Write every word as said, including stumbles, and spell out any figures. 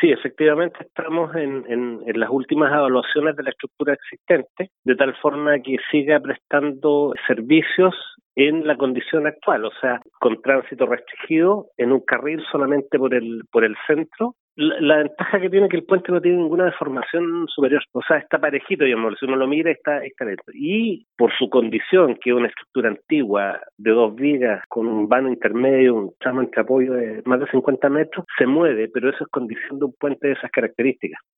Sí, efectivamente estamos en, en, en las últimas evaluaciones de la estructura existente, de tal forma que siga prestando servicios en la condición actual, o sea, con tránsito restringido en un carril solamente por el por el centro. La, la ventaja que tiene es que el puente no tiene ninguna deformación superior, o sea, está parejito, digamos, si uno lo mira está, está lento. Y por su condición, que es una estructura antigua de dos vigas con un vano intermedio, un tramo entre apoyo de más de cincuenta metros, se mueve, pero eso es condición de un puente de esas características.